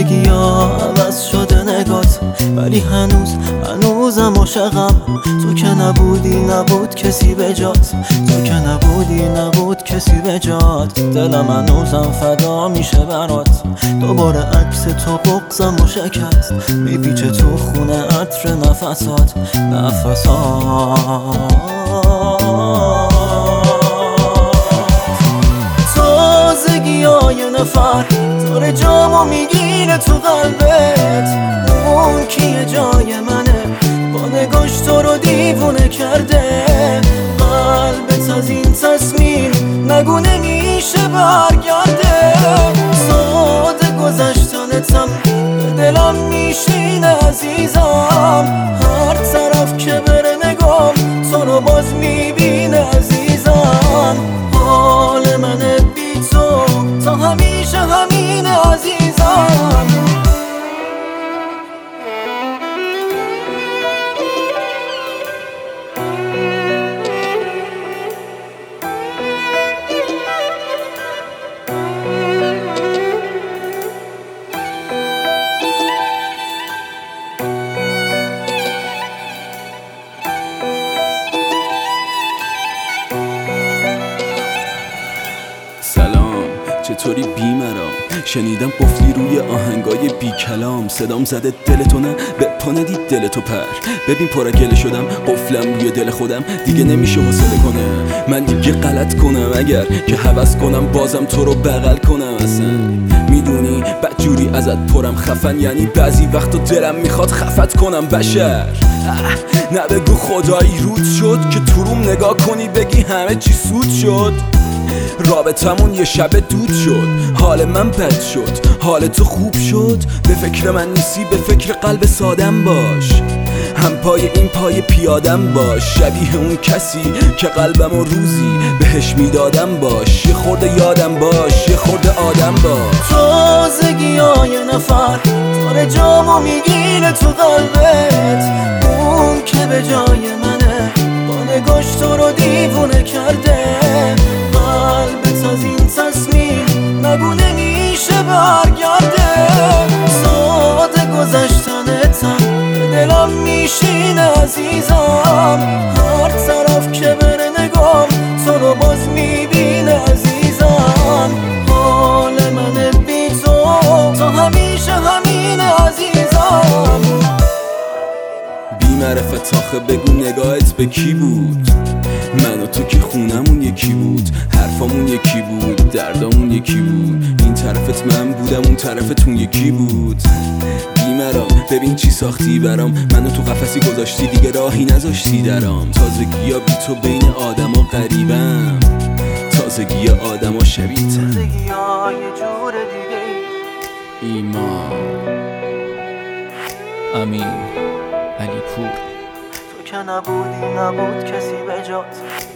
زندگی ها عوض شده نگات، ولی هنوزم عاشقم. تو که نبود کسی به جات، تو که نبود کسی به جات. دلم هنوزم فدا میشه برات، دوباره عکس تو بغضم و شکست میپیچه تو خونه عطر نفسات. تازگی های نفر داره جامو میگیره تو قلبت. اون کیه جای منه، با نگاش تو رو دیوونه کرده. قلبت از این تصمیم نگو نمیشه برگرده. ساده گذشتنتم به دلم میشینه عزیزم. هر طرف که بره نگام تو رو باز میبینه عزیزم. حال منه بی تو تا همیشه همینه عزیزم. سلام، چطوری بیمرام؟ شنیدم قفلی روی آهنگای بی کلام. صدام زده دلتو نه به پا ندید دلتو پر. ببین پراگله شدم قفلم روی دل خودم، دیگه نمیشه حوصله کنه من دیگه غلط کنم. اگر که هوس کنم بازم تو رو بغل کنم. اصلا میدونی بدجوری ازت پرم خفن، یعنی بعضی وقتا دلم میخواد خفت کنم بشر. نه بگو خدایی رود شد که تو روم نگاه کنی بگی همه چی سود شد. رابطمون یه شب دود شد، حال من بد شد، حال تو خوب شد. به فکر من نیستی به فکر قلب سادم باش، هم پای این پای پیادم باش. شبیه اون کسی که قلبمو روزی بهش میدادم باش. یه خورده یادم باش، یه خورده آدم باش. تازگی های نفر داره جامو میگیره تو قلبت. اون که به جای منه با نگاش تو رو دیوونه کرده. قلبت از این تصمیم نگو نمیشه برگرده. ساده گذشتنتم به دلم میشینه عزیزم. هر طرف که بره نگام تو رو باز میبینه عزیزم. حال منه بی تو تا همیشه همینه عزیزم. بی‌معرفت آخه بگو نگاهت به کی بود؟ من و تو که خونمون یکی بود، حرفامون یکی بود، دردامون یکی بود. این طرفت من بودم اون طرفتون یکی بود. بیمرام ببین چی ساختی برام، منو تو قفسی گذاشتی دیگه راهی نذاشتی درام. تازگی ها بی تو بین آدم ها غریبم، تازگی آدم ها شبیه تازگی ها یه جور دیگه. ایمان امین علی پور. تو که نبود کسی به جات.